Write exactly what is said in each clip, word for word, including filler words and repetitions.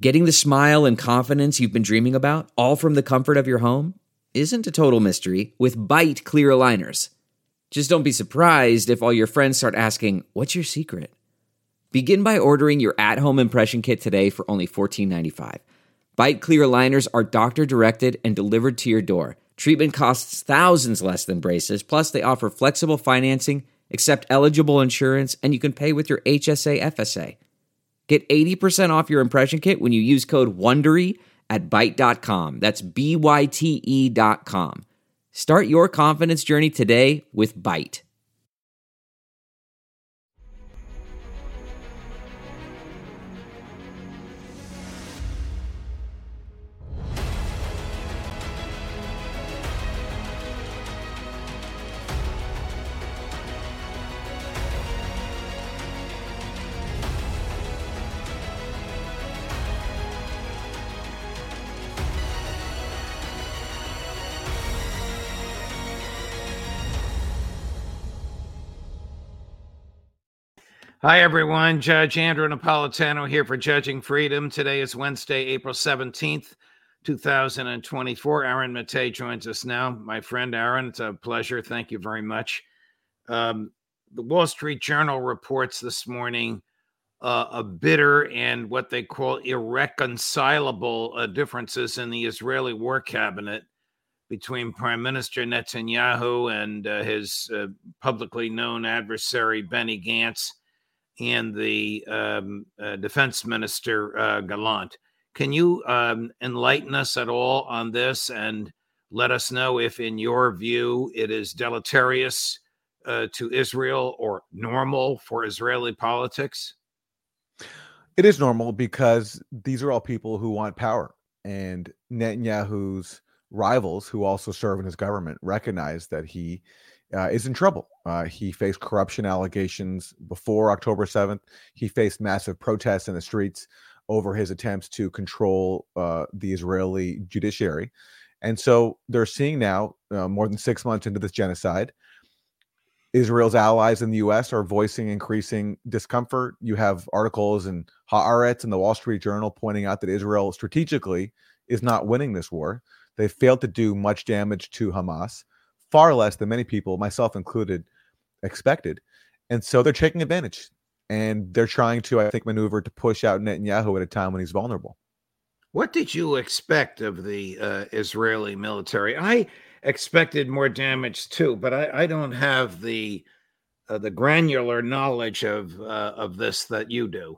Getting the smile and confidence you've been dreaming about, all from the comfort of your home, isn't a total mystery with Byte clear aligners. Just don't be surprised if all your friends start asking, "What's your secret?" Begin by ordering your at-home impression kit today for only fourteen ninety-five. Byte clear aligners are doctor-directed and delivered to your door. Treatment costs thousands less than braces, plus they offer flexible financing, accept eligible insurance, and you can pay with your H S A F S A. Get eighty percent off your impression kit when you use code WONDERY at byte dot com. That's B Y T E dot com. Start your confidence journey today with Byte. Hi, everyone. Judge Andrew Napolitano here for Judging Freedom. Today is Wednesday, April seventeenth, two thousand twenty-four. Aaron Maté joins us now. My friend Aaron, it's a pleasure. Thank you very much. Um, the Wall Street Journal reports this morning uh, a bitter and what they call irreconcilable uh, differences in the Israeli war cabinet between Prime Minister Netanyahu and uh, his uh, publicly known adversary, Benny Gantz, and the um, uh, defense minister, uh, Gallant. Can you um, enlighten us at all on this and let us know if, in your view, it is deleterious uh, to Israel or normal for Israeli politics? It is normal because these are all people who want power. And Netanyahu's rivals, who also serve in his government, recognize that he Uh, is in trouble. Uh, he faced corruption allegations before October seventh. He faced massive protests in the streets over his attempts to control uh, the Israeli judiciary. And so they're seeing now, uh, more than six months into this genocide, Israel's allies in the U S are voicing increasing discomfort. You have articles in Haaretz and the Wall Street Journal pointing out that Israel strategically is not winning this war. They failed to do much damage to Hamas, far less than many people, myself included, expected. And so they're taking advantage. And they're trying to, I think, maneuver to push out Netanyahu at a time when he's vulnerable. What did you expect of the uh, Israeli military? I expected more damage too, but I, I don't have the uh, the granular knowledge of uh, of this that you do.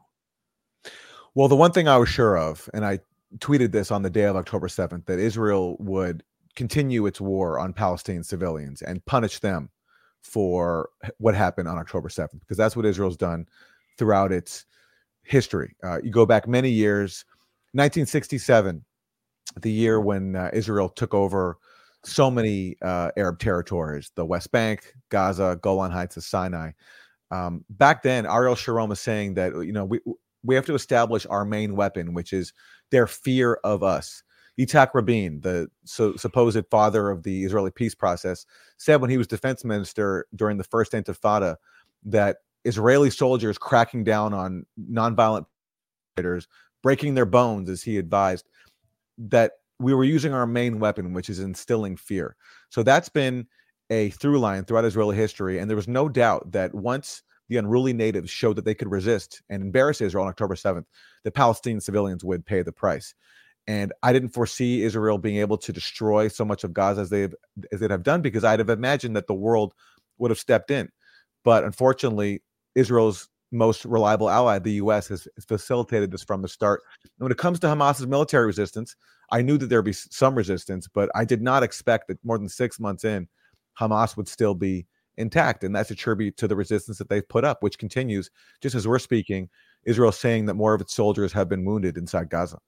Well, the one thing I was sure of, and I tweeted this on the day of October seventh, that Israel would continue its war on Palestinian civilians and punish them for what happened on October seventh, because that's what Israel's done throughout its history. Uh, you go back many years, nineteen sixty-seven, the year when uh, Israel took over so many uh, Arab territories, the West Bank, Gaza, Golan Heights, and Sinai. Um, back then, Ariel Sharon was saying that, you know, we we have to establish our main weapon, which is their fear of us. Yitzhak Rabin, the so, supposed father of the Israeli peace process, said when he was defense minister during the first Intifada that Israeli soldiers cracking down on nonviolent fighters, breaking their bones, as he advised, that we were using our main weapon, which is instilling fear. So that's been a through line throughout Israeli history. And there was no doubt that once the unruly natives showed that they could resist and embarrass Israel on October seventh, the Palestinian civilians would pay the price. And I didn't foresee Israel being able to destroy so much of Gaza as they've as they have done, because I'd have imagined that the world would have stepped in. But unfortunately, Israel's most reliable ally, the U S, has, has facilitated this from the start. And when it comes to Hamas's military resistance, I knew that there'd be some resistance, but I did not expect that more than six months in, Hamas would still be intact. And that's a tribute to the resistance that they've put up, which continues. Just as we're speaking, Israel saying that more of its soldiers have been wounded inside Gaza.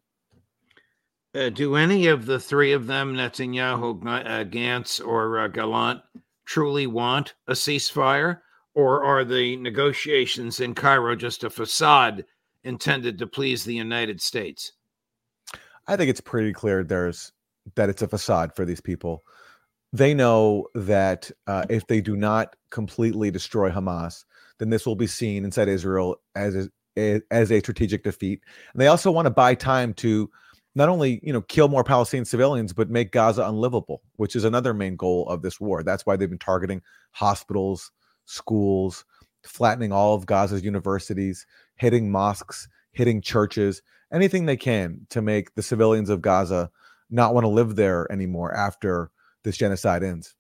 Uh, do any of the three of them, Netanyahu, uh, Gantz, or uh, Gallant, truly want a ceasefire? Or are the negotiations in Cairo just a facade intended to please the United States? I think it's pretty clear there's that it's a facade for these people. They know that uh, if they do not completely destroy Hamas, then this will be seen inside Israel as a, as a strategic defeat. And they also want to buy time to not only, you know, kill more Palestinian civilians, but make Gaza unlivable, which is another main goal of this war. That's why they've been targeting hospitals, schools, flattening all of Gaza's universities, hitting mosques, hitting churches, anything they can to make the civilians of Gaza not want to live there anymore after this genocide ends.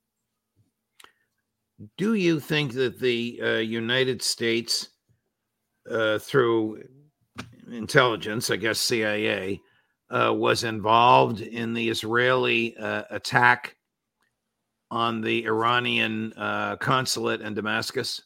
Do you think that the uh, United States, uh, through intelligence, I guess C I A, uh, was involved in the Israeli uh, attack on the Iranian uh, consulate in Damascus?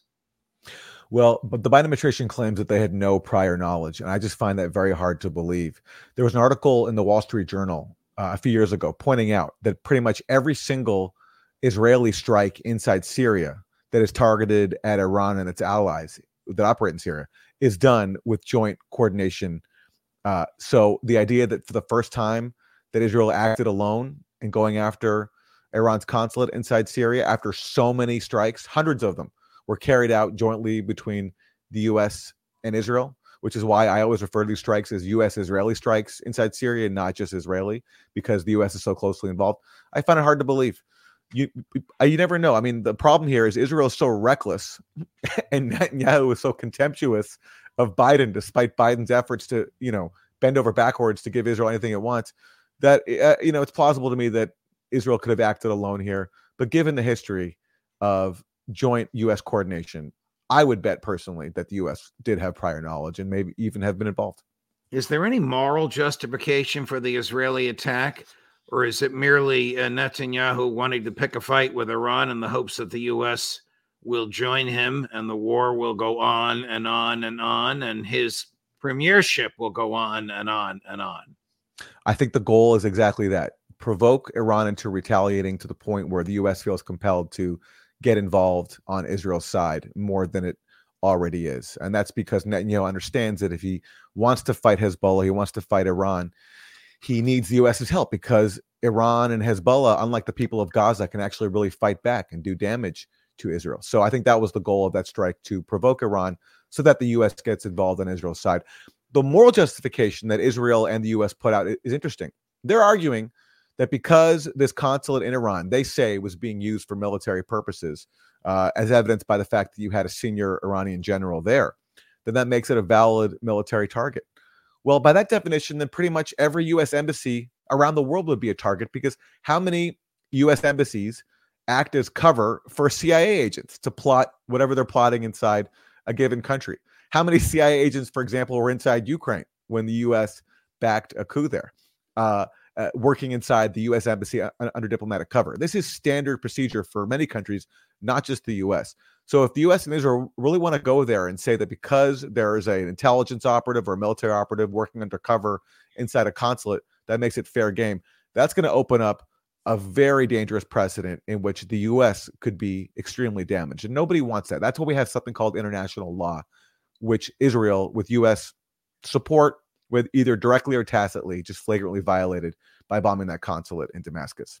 Well, but the Biden administration claims that they had no prior knowledge, and I just find that very hard to believe. There was an article in the Wall Street Journal uh, a few years ago pointing out that pretty much every single Israeli strike inside Syria that is targeted at Iran and its allies that operate in Syria is done with joint coordination. Uh, so the idea that for the first time that Israel acted alone in going after Iran's consulate inside Syria after so many strikes, hundreds of them, were carried out jointly between the U S and Israel, which is why I always refer to these strikes as U S-Israeli strikes inside Syria, not just Israeli, because the U S is so closely involved. I find it hard to believe. You you never know. I mean, the problem here is Israel is so reckless and Netanyahu is so contemptuous of Biden, despite Biden's efforts to, you know, bend over backwards to give Israel anything it wants, that, uh, you know, it's plausible to me that Israel could have acted alone here. But given the history of joint U S coordination, I would bet personally that the U S did have prior knowledge and maybe even have been involved. Is there any moral justification for the Israeli attack? Or is it merely uh, Netanyahu wanting to pick a fight with Iran in the hopes that the U S will join him and the war will go on and on and on and his premiership will go on and on and on? I think the goal is exactly that. Provoke Iran into retaliating to the point where the U S feels compelled to get involved on Israel's side more than it already is. And that's because Netanyahu understands that if he wants to fight Hezbollah, he wants to fight Iran, he needs the U S's help because Iran and Hezbollah, unlike the people of Gaza, can actually really fight back and do damage to Israel. So I think that was the goal of that strike, to provoke Iran so that the U S gets involved on Israel's side. The moral justification that Israel and the U S put out is interesting. They're arguing that because this consulate in Iran, they say, was being used for military purposes, uh, as evidenced by the fact that you had a senior Iranian general there, then that makes it a valid military target. Well, by that definition, then pretty much every U S embassy around the world would be a target, because how many U S embassies act as cover for C I A agents to plot whatever they're plotting inside a given country? How many C I A agents, for example, were inside Ukraine when the U S backed a coup there, uh, uh, working inside the U S embassy uh, under diplomatic cover? This is standard procedure for many countries, not just the U S. So if the U S and Israel really want to go there and say that because there is an intelligence operative or a military operative working undercover inside a consulate, that makes it fair game, that's going to open up a very dangerous precedent in which the U S could be extremely damaged. And nobody wants that. That's why we have something called international law, which Israel, with U S support, with either directly or tacitly, just flagrantly violated by bombing that consulate in Damascus.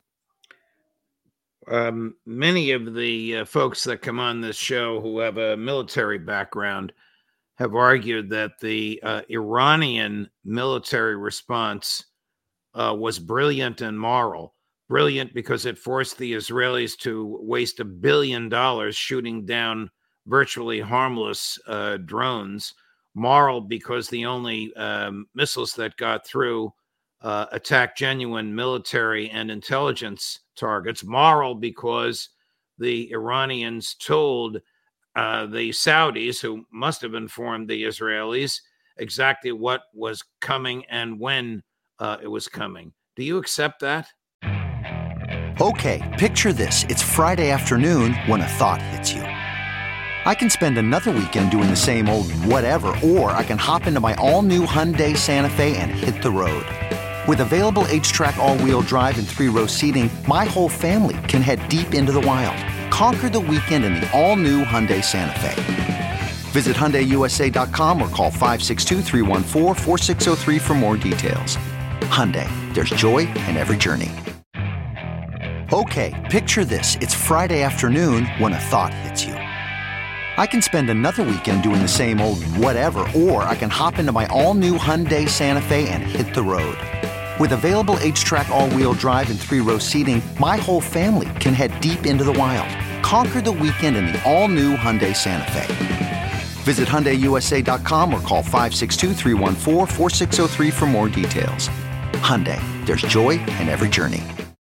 Um, many of the uh, folks that come on this show who have a military background have argued that the uh, Iranian military response uh, was brilliant and moral. Brilliant because it forced the Israelis to waste a billion dollars shooting down virtually harmless uh, drones. Moral because the only um, missiles that got through uh, attacked genuine military and intelligence targets. Moral because the Iranians told uh, the Saudis, who must have informed the Israelis, exactly what was coming and when uh, it was coming. Do you accept that? Okay, picture this. It's Friday afternoon when a thought hits you. I can spend another weekend doing the same old whatever, or I can hop into my all-new Hyundai Santa Fe and hit the road. With available H-Track all-wheel drive and three-row seating, my whole family can head deep into the wild. Conquer the weekend in the all-new Hyundai Santa Fe. Visit Hyundai U S A dot com or call five six two, three one four, four six zero three for more details. Hyundai, there's joy in every journey. Okay, picture this. It's Friday afternoon when a thought hits you. I can spend another weekend doing the same old whatever, or I can hop into my all-new Hyundai Santa Fe and hit the road. With available H-Track all-wheel drive and three-row seating, my whole family can head deep into the wild. Conquer the weekend in the all-new Hyundai Santa Fe. Visit Hyundai U S A dot com or call five six two, three one four, four six zero three for more details. Hyundai, there's joy in every journey.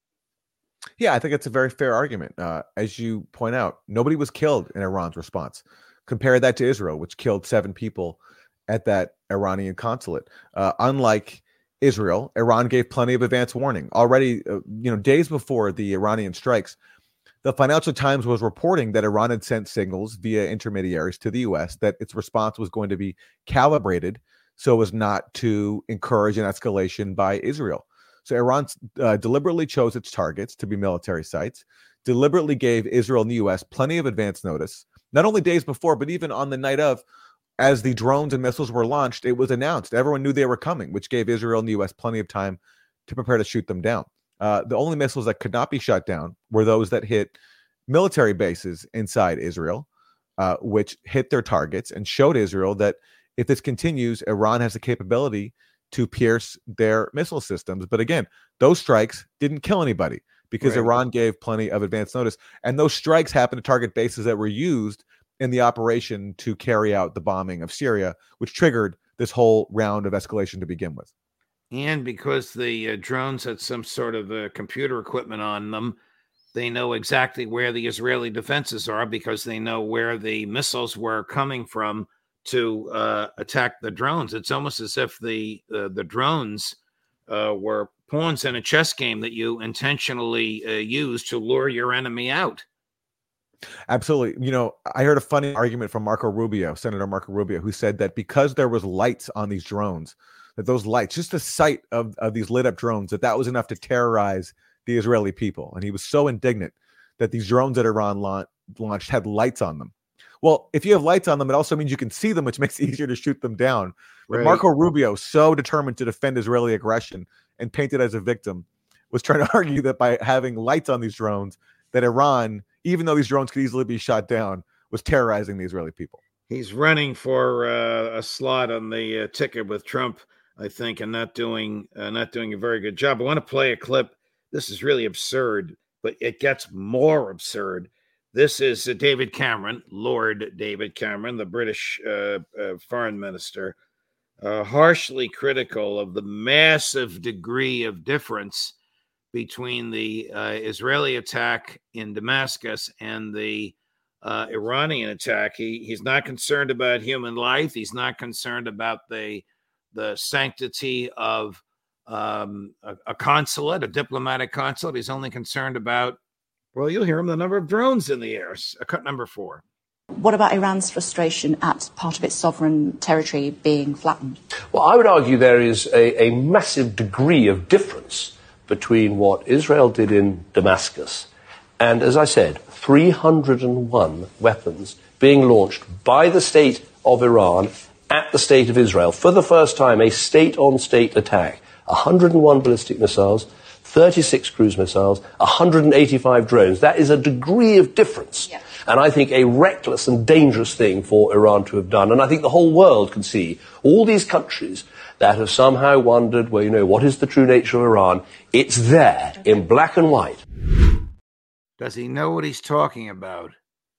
Yeah, I think it's a very fair argument. Uh, as you point out, nobody was killed in Iran's response. Compare that to Israel, which killed seven people at that Iranian consulate. Uh, unlike Israel, Iran gave plenty of advance warning. Already, uh, you know, days before the Iranian strikes, the Financial Times was reporting that Iran had sent signals via intermediaries to the U S that its response was going to be calibrated so as not to encourage an escalation by Israel. So Iran uh, deliberately chose its targets to be military sites, deliberately gave Israel and the U S plenty of advance notice, not only days before, but even on the night of, as the drones and missiles were launched, it was announced. Everyone knew they were coming, which gave Israel and the U S plenty of time to prepare to shoot them down. Uh, the only missiles that could not be shot down were those that hit military bases inside Israel, uh, which hit their targets and showed Israel that if this continues, Iran has the capability to pierce their missile systems. But again, those strikes didn't kill anybody because right. Iran gave plenty of advance notice. And those strikes happened to target bases that were used in the operation to carry out the bombing of Syria, which triggered this whole round of escalation to begin with. And because the uh, drones had some sort of uh, computer equipment on them, they know exactly where the Israeli defenses are because they know where the missiles were coming from to uh, attack the drones. It's almost as if the uh, the drones uh, were pawns in a chess game that you intentionally uh, use to lure your enemy out. Absolutely. You know, I heard a funny argument from Marco Rubio, Senator Marco Rubio, who said that because there was lights on these drones, that those lights, just the sight of, of these lit up drones, that that was enough to terrorize the Israeli people. And he was so indignant that these drones that Iran la- launched had lights on them. Well, if you have lights on them, it also means you can see them, which makes it easier to shoot them down. But right. Marco Rubio, so determined to defend Israeli aggression and painted as a victim, was trying to argue that by having lights on these drones, that Iran, even though these drones could easily be shot down, was terrorizing the Israeli people. He's running for uh, a slot on the uh, ticket with Trump, I think, and not doing uh, not doing a very good job. I want to play a clip. This is really absurd, but it gets more absurd. This is uh, David Cameron, Lord David Cameron, the British uh, uh, foreign minister, uh, harshly critical of the massive degree of difference between the uh, Israeli attack in Damascus and the uh, Iranian attack. He he's not concerned about human life. He's not concerned about the the sanctity of um, a, a consulate, a diplomatic consulate. He's only concerned about, well, you'll hear him, the number of drones in the air. Cut number four. What about Iran's frustration at part of its sovereign territory being flattened? Well, I would argue there is a, a massive degree of difference between what Israel did in Damascus and, as I said, three hundred one weapons being launched by the state of Iran at the state of Israel. For the first time, a state-on-state attack. one hundred one ballistic missiles, thirty-six cruise missiles, one hundred eighty-five drones. That is a degree of difference. Yeah. And I think a reckless and dangerous thing for Iran to have done. And I think the whole world can see all these countries that have somehow wondered, well, you know, what is the true nature of Iran? It's there in black and white. Does he know what he's talking about?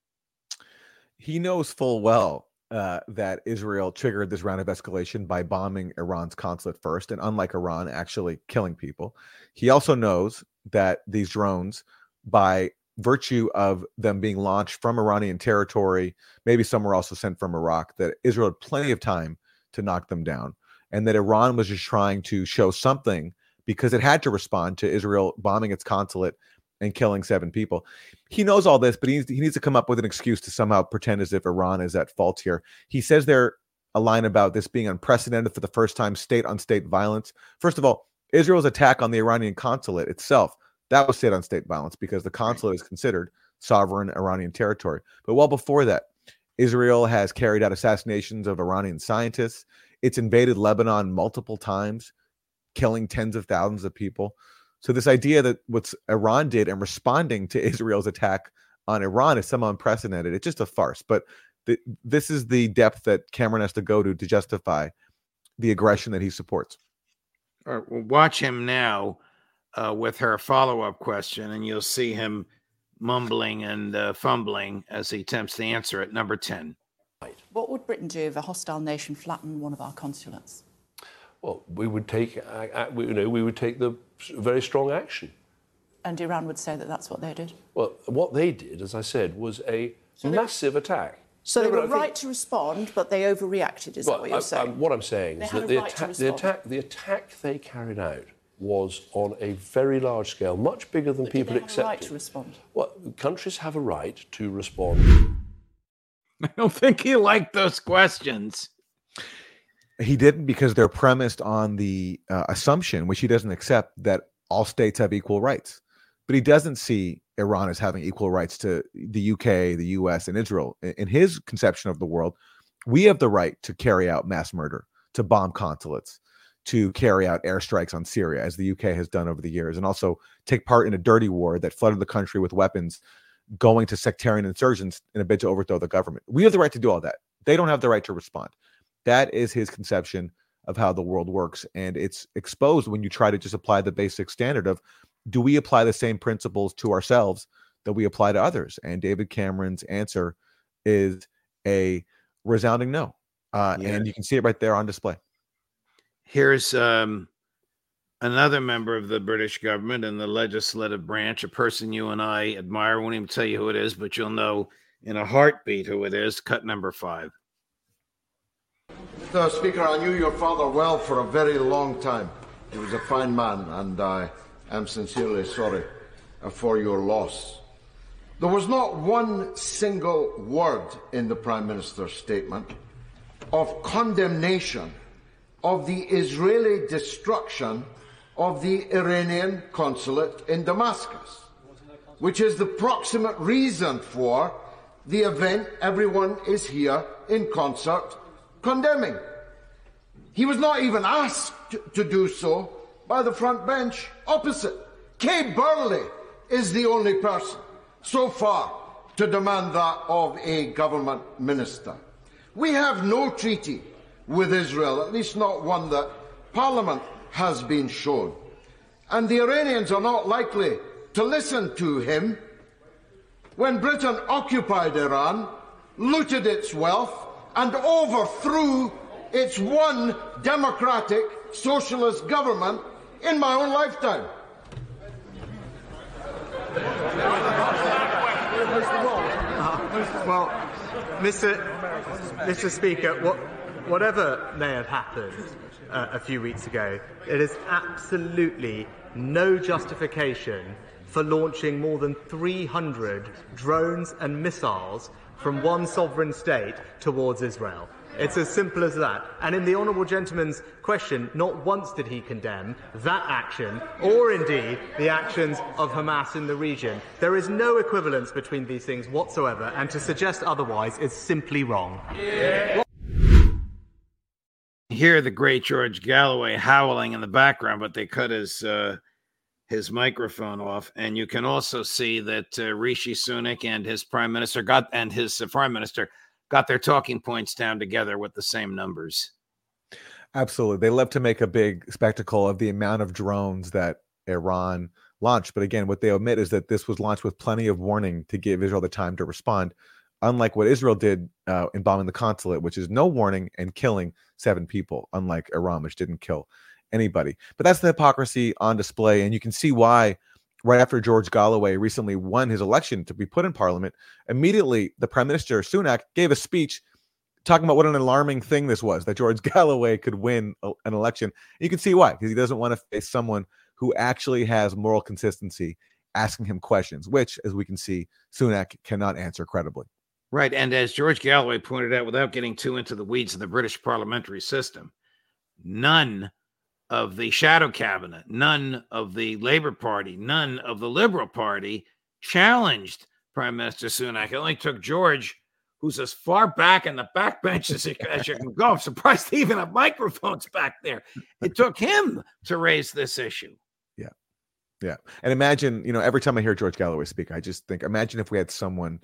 He knows full well uh, that Israel triggered this round of escalation by bombing Iran's consulate first, and unlike Iran, actually killing people. He also knows that these drones, by virtue of them being launched from Iranian territory, maybe some were also sent from Iraq, that Israel had plenty of time to knock them down, and that Iran was just trying to show something because it had to respond to Israel bombing its consulate and killing seven people. He knows all this, but he needs, he needs to come up with an excuse to somehow pretend as if Iran is at fault here. He says there a line about this being unprecedented for the first time, state-on-state violence. First of all, Israel's attack on the Iranian consulate itself, that was state-on-state violence because the consulate is considered sovereign Iranian territory. But well before that, Israel has carried out assassinations of Iranian scientists. It's invaded Lebanon multiple times, killing tens of thousands of people. So this idea that what Iran did in responding to Israel's attack on Iran is somehow unprecedented, it's just a farce. But The, this is the depth that Cameron has to go to to justify the aggression that he supports. All right, well, watch him now uh, with her follow-up question, and you'll see him mumbling and uh, fumbling as he attempts to answer it. Number ten. What would Britain do if a hostile nation flattened one of our consulates? Well, we would take, uh, uh, we, you know, we would take the very strong action. And Iran would say that that's what they did? Well, what they did, as I said, was a so massive they, attack. So no, they were I right think, to respond, but they overreacted, is well, that what you're I, saying? I, what I'm saying they is that the, right atta- the, attack, the attack they carried out was on a very large scale, much bigger than but people did they have accepted. A right to respond? Well, countries have a right to respond. I don't think he liked those questions. He didn't, because they're premised on the uh, assumption, which he doesn't accept, that all states have equal rights. But he doesn't see Iran as having equal rights to the U K, the U S, and Israel. In his conception of the world, we have the right to carry out mass murder, to bomb consulates, to carry out airstrikes on Syria, as the U K has done over the years, and also take part in a dirty war that flooded the country with weapons, going to sectarian insurgents in a bid to overthrow the government. We have the right to do all that. They don't have the right to respond. That is his conception of how the world works. And it's exposed when you try to just apply the basic standard of, do we apply the same principles to ourselves that we apply to others? And David Cameron's answer is a resounding no. Uh, yeah. And you can see it right there on display. Here's um, another member of the British government in the legislative branch, a person you and I admire. I won't even tell you who it is, but you'll know in a heartbeat who it is. Cut number five. Mister Speaker, I knew your father well for a very long time. He was a fine man, and I am sincerely sorry for your loss. There was not one single word in the Prime Minister's statement of condemnation of the Israeli destruction of the Iranian consulate in Damascus, which is the proximate reason for the event everyone is here in concert condemning. He was not even asked to do so by the front bench opposite. Kay Burley is the only person so far to demand that of a government minister. We have no treaty with Israel, at least not one that Parliament has been shown. And the Iranians are not likely to listen to him. When Britain occupied Iran, looted its wealth, and overthrew its one democratic socialist government in my own lifetime. Well, Mister Mister Speaker, what, whatever may have happened uh, a few weeks ago, it is absolutely no justification for launching more than three hundred drones and missiles from one sovereign state towards Israel. It's as simple as that. And in the honourable gentleman's question, not once did he condemn that action, or indeed the actions of Hamas in the region. There is no equivalence between these things whatsoever, and to suggest otherwise is simply wrong. Yeah. Hear the great George Galloway howling in the background, but they cut his uh, his microphone off. And you can also see that uh, Rishi Sunak and his prime minister got and his uh, foreign minister got their talking points down together with the same numbers. Absolutely. They love to make a big spectacle of the amount of drones that Iran launched. But again, what they omit is that this was launched with plenty of warning to give Israel the time to respond, unlike what Israel did uh, in bombing the consulate, which is no warning and killing seven people, unlike Iran, which didn't kill anybody. But that's the hypocrisy on display. And you can see why right after George Galloway recently won his election to be put in parliament, immediately the Prime Minister, Sunak, gave a speech talking about what an alarming thing this was, that George Galloway could win a, an election. You can see why, because he doesn't want to face someone who actually has moral consistency asking him questions, which, as we can see, Sunak cannot answer credibly. Right. And as George Galloway pointed out, without getting too into the weeds of the British parliamentary system, none of the shadow cabinet, none of the Labour Party, none of the Liberal Party challenged Prime Minister Sunak. It only took George, who's as far back in the backbench as, as you can go. I'm surprised they even have microphones back there. It took him to raise this issue. Yeah. Yeah. And imagine, you know, every time I hear George Galloway speak, I just think, imagine if we had someone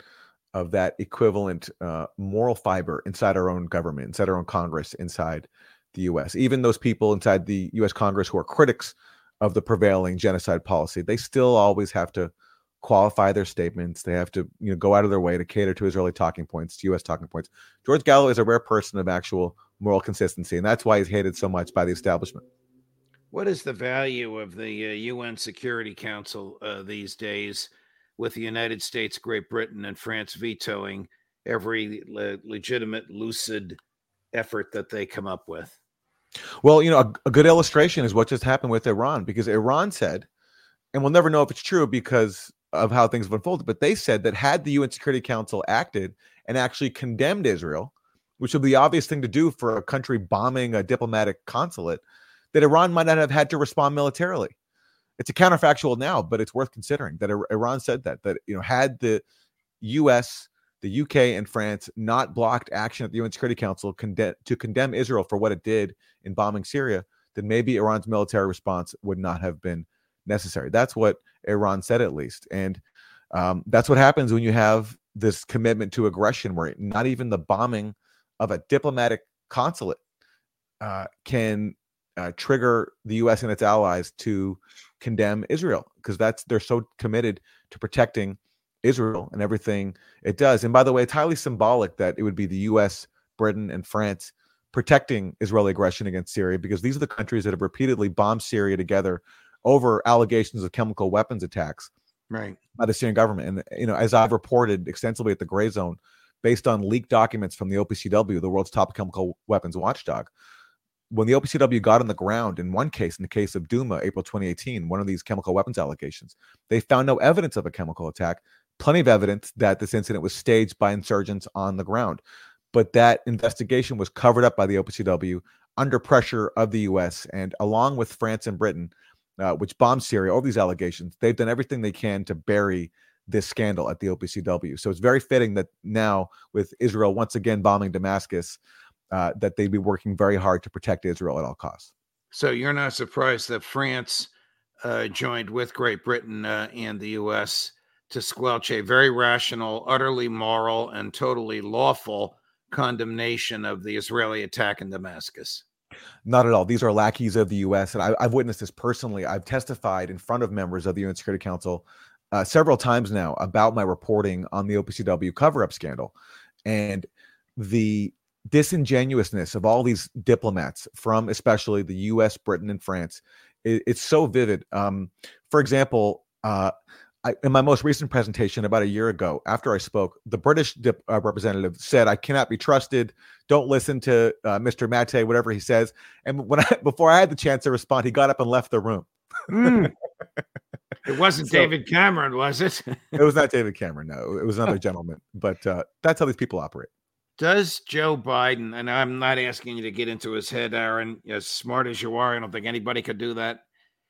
of that equivalent uh, moral fiber inside our own government, inside our own Congress, inside the U S. Even those people inside the U S Congress who are critics of the prevailing genocide policy, they still always have to qualify their statements. They have to, you know, go out of their way to cater to Israeli talking points, to U S talking points. George Gallo is a rare person of actual moral consistency, and that's why he's hated so much by the establishment. What is the value of the uh, U N Security Council uh, these days, with the United States, Great Britain, and France vetoing every le- legitimate, lucid effort that they come up with? Well, you know, a, a good illustration is what just happened with Iran, because Iran said, and we'll never know if it's true because of how things have unfolded, but they said that had the U N Security Council acted and actually condemned Israel, which would be the obvious thing to do for a country bombing a diplomatic consulate, that Iran might not have had to respond militarily. It's a counterfactual now, but it's worth considering that Iran said that, that, you know, had the U S, the U K, and France not blocked action at the U N Security Council conde- to condemn Israel for what it did in bombing Syria, then maybe Iran's military response would not have been necessary. That's what Iran said, at least. And um, that's what happens when you have this commitment to aggression, where not even the bombing of a diplomatic consulate uh, can uh, trigger the U S and its allies to condemn Israel, because that's they're so committed to protecting Israel and everything it does. And by the way, it's highly symbolic that it would be the U S, Britain, and France protecting Israeli aggression against Syria, because these are the countries that have repeatedly bombed Syria together over allegations of chemical weapons attacks, right, by the Syrian government. And, you know, as I've reported extensively at the Gray Zone, based on leaked documents from the O P C W, the world's top chemical weapons watchdog, when the O P C W got on the ground in one case, in the case of Duma, April twenty eighteen, one of these chemical weapons allegations, they found no evidence of a chemical attack, plenty of evidence that this incident was staged by insurgents on the ground. But that investigation was covered up by the O P C W under pressure of the U S, and along with France and Britain, uh, which bombed Syria over these allegations, they've done everything they can to bury this scandal at the O P C W. So it's very fitting that now, with Israel once again bombing Damascus, uh, that they'd be working very hard to protect Israel at all costs. So you're not surprised that France uh, joined with Great Britain uh, and the U S to squelch a very rational, utterly moral, and totally lawful condemnation of the Israeli attack in Damascus? Not at all. These are lackeys of the U S, and I, I've witnessed this personally. I've testified in front of members of the U N Security Council uh, several times now about my reporting on the O P C W cover-up scandal, and the disingenuousness of all these diplomats from especially the U S, Britain, and France. It, it's so vivid. Um, for example, uh, I, in my most recent presentation about a year ago, after I spoke, the British dip, uh, representative said, "I cannot be trusted. Don't listen to uh, Mister Mattei, whatever he says." And when I, before I had the chance to respond, he got up and left the room. Mm. It wasn't So, David Cameron, was it? It was not David Cameron. No, it was another gentleman. But uh, that's how these people operate. Does Joe Biden, and I'm not asking you to get into his head, Aaron, as smart as you are, I don't think anybody could do that,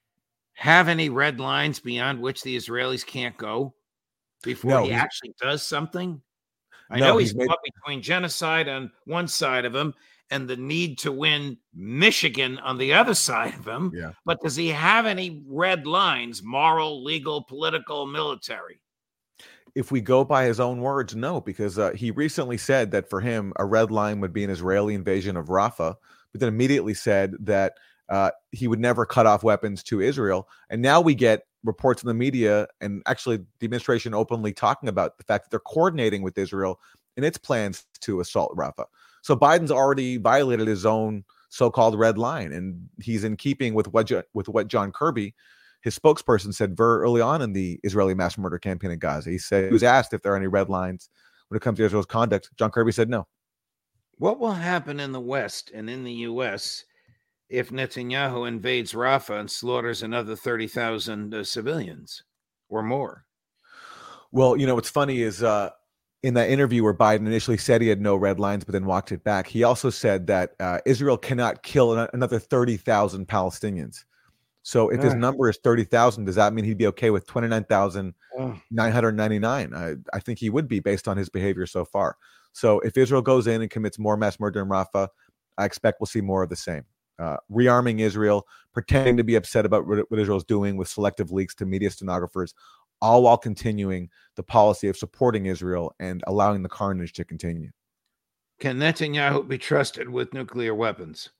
have any red lines beyond which the Israelis can't go before No, he he's- actually does something? I No, know he's he's made- caught between genocide on one side of him and the need to win Michigan on the other side of him. Yeah. But does he have any red lines, moral, legal, political, military? If we go by his own words, no, because uh, he recently said that for him, a red line would be an Israeli invasion of Rafah, but then immediately said that uh, he would never cut off weapons to Israel. And now we get reports in the media, and actually the administration openly talking about the fact that they're coordinating with Israel in its plans to assault Rafah. So Biden's already violated his own so-called red line, and he's in keeping with what, with what John Kirby, his spokesperson, said very early on in the Israeli mass murder campaign in Gaza. He said he was asked if there are any red lines when it comes to Israel's conduct. John Kirby said no. What will happen in the West and in the U S if Netanyahu invades Rafah and slaughters another thirty thousand uh, civilians or more? Well, you know, what's funny is uh, in that interview where Biden initially said he had no red lines, but then walked it back, he also said that uh, Israel cannot kill an- another thirty thousand Palestinians. So if his Ah. number is thirty thousand, does that mean he'd be okay with twenty-nine thousand nine hundred ninety-nine? I, I think he would be, based on his behavior so far. So if Israel goes in and commits more mass murder in Rafah, I expect we'll see more of the same. Uh, rearming Israel, pretending to be upset about what, what Israel's doing with selective leaks to media stenographers, all while continuing the policy of supporting Israel and allowing the carnage to continue. Can Netanyahu be trusted with nuclear weapons?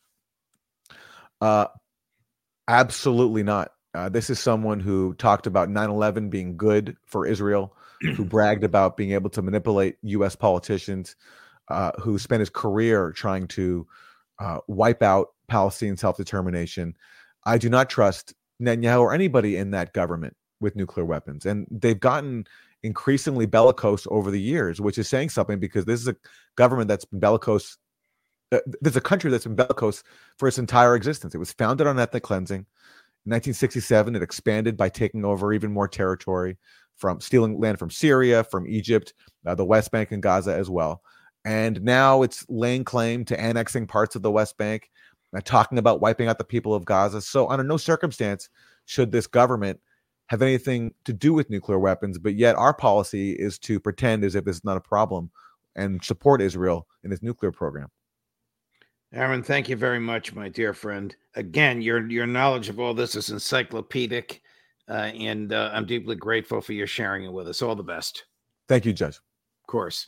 Uh, absolutely not. Uh, this is someone who talked about nine eleven being good for Israel, who bragged about being able to manipulate U S politicians, uh, who spent his career trying to uh, wipe out Palestinian self-determination. I do not trust Netanyahu or anybody in that government with nuclear weapons. And they've gotten increasingly bellicose over the years, which is saying something, because this is a government that's been bellicose. Uh, there's a country that's been bellicose for its entire existence. It was founded on ethnic cleansing. In nineteen sixty-seven, it expanded by taking over even more territory, from stealing land from Syria, from Egypt, uh, the West Bank and Gaza as well. And now it's laying claim to annexing parts of the West Bank, uh, talking about wiping out the people of Gaza. So under no circumstance should this government have anything to do with nuclear weapons, but yet our policy is to pretend as if this is not a problem and support Israel in its nuclear program. Aaron, thank you very much, my dear friend. Again, your your knowledge of all this is encyclopedic, uh, and uh, I'm deeply grateful for your sharing it with us. All the best. Thank you, Judge. Of course.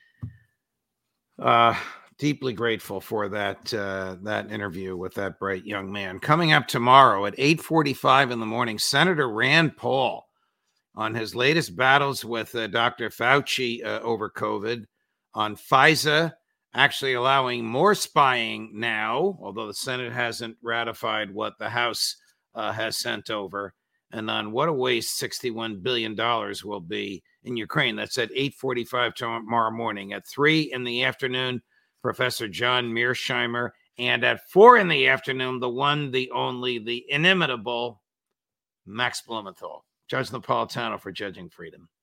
Uh, deeply grateful for that uh, that interview with that bright young man. Coming up tomorrow at eight forty-five in the morning, Senator Rand Paul on his latest battles with uh, Doctor Fauci uh, over COVID, on FISA actually allowing more spying now, although the Senate hasn't ratified what the House uh, has sent over, and on what a waste sixty-one billion dollars will be in Ukraine. That's at eight forty-five tomorrow morning. At three in the afternoon, Professor John Mearsheimer, and at four in the afternoon, the one, the only, the inimitable Max Blumenthal. Judge Napolitano for Judging Freedom.